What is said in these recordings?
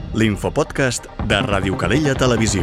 l'infopodcast de Ràdio Calella Televisió.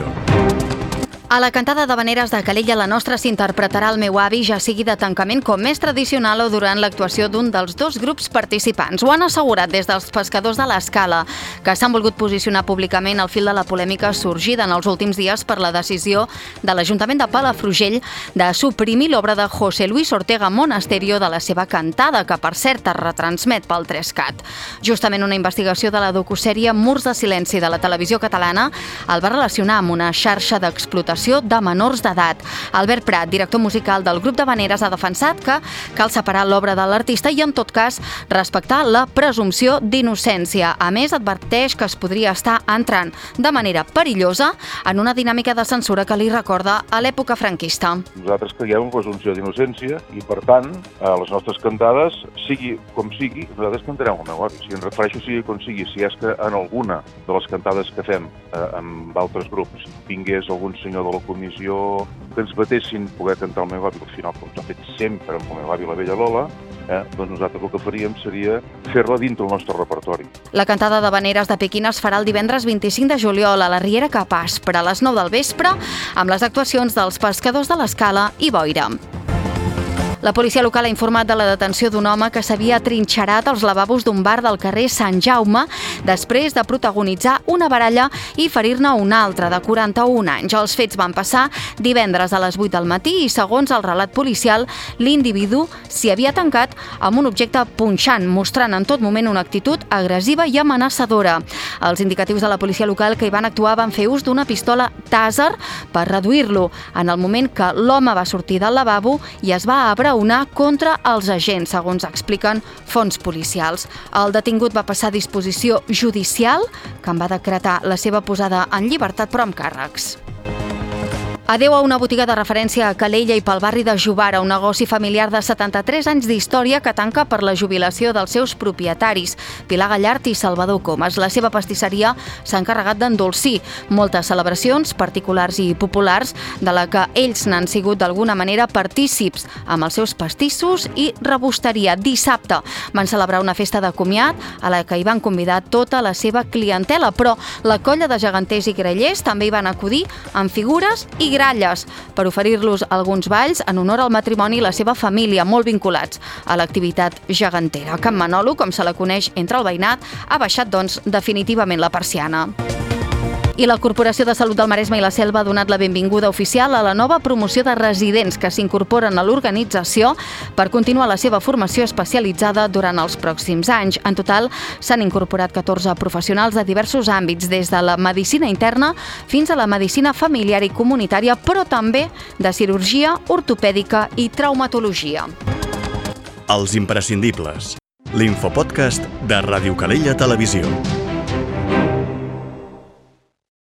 A la cantada d'havaneres de Calella la nostra s'interpretarà el meu avi, ja sigui de tancament com més tradicional o durant l'actuació d'un dels dos grups participants. Ho han assegurat des dels pescadors de l'Escala, que s'han volgut posicionar públicament al fil de la polèmica sorgida en els últims dies per la decisió de l'Ajuntament de Palafrugell de suprimir l'obra de José Luis Ortega Monasterio de la seva cantada, que per cert es retransmet pel 3CAT. Justament una investigació de la docusèrie Murs de silenci de la televisió catalana el va relacionar amb una xarxa d'explotació de menors d'edat. Albert Prat, director musical del grup d'havaneres, ha defensat que cal separar l'obra de l'artista i, en tot cas, respectar la presumpció d'innocència. A més, adverteix que es podria estar entrant de manera perillosa en una dinàmica de censura que li recorda a l'època franquista. Nosaltres creiem en presumpció d'innocència i, per tant, a les nostres cantades, sigui com sigui, nosaltres cantarem el meu avi. Si em refereixo sigui com sigui, si és que en alguna de les cantades que fem amb altres grups vingués algun senyor de la comissió que ens batessin poder cantar el meu avi, al final, com s'ha fet sempre amb el meu avi, la vella Lola, doncs nosaltres el que faríem seria fer-la dintre el nostre repertori. La cantada d'havaneres de Pequín es farà el divendres 25 de juliol a la Riera Capaç, per a les 9 del vespre, amb les actuacions dels pescadors de l'Escala i Boira. La policia local ha informat de la detenció d'un home que s'havia trinxerat als lavabos d'un bar del carrer Sant Jaume després de protagonitzar una baralla i ferir-ne una altra de 41 anys. Els fets van passar divendres a les 8 del matí i, segons el relat policial, l'individu s'hi havia tancat amb un objecte punxant, mostrant en tot moment una actitud agressiva i amenaçadora. Els indicatius de la policia local que hi van actuar van fer ús d'una pistola Taser per reduir-lo, en el moment que l'home va sortir del lavabo i es va abraonar contra els agents, segons expliquen fonts policials. El detingut va passar a disposició judicial, que en va decretar la seva posada en llibertat però amb càrrecs. Adeu a una botiga de referència a Calella i pel barri de Jovara, un negoci familiar de 73 anys d'història que tanca per la jubilació dels seus propietaris, Pilar Gallart i Salvador Comas. La seva pastisseria s'ha encarregat d'endolcir moltes celebracions particulars i populars de la que ells n'han sigut d'alguna manera partícips amb els seus pastissos i rebosteria. Dissabte van celebrar una festa de comiat a la que hi van convidar tota la seva clientela, però la colla de geganters i grallers també hi van acudir amb figures i gralles per oferir-los alguns balls en honor al matrimoni i la seva família, molt vinculats a l'activitat gegantera. Can Manolo, com se la coneix entre el veïnat, ha baixat, doncs, definitivament la persiana. I la Corporació de Salut del Maresme i la Selva ha donat la benvinguda oficial a la nova promoció de residents que s'incorporen a l'organització per continuar la seva formació especialitzada durant els pròxims anys. En total, s'han incorporat 14 professionals de diversos àmbits, des de la medicina interna fins a la medicina familiar i comunitària, però també de cirurgia, ortopèdica i traumatologia. Els imprescindibles. L'infopodcast de Ràdio Calella Televisió.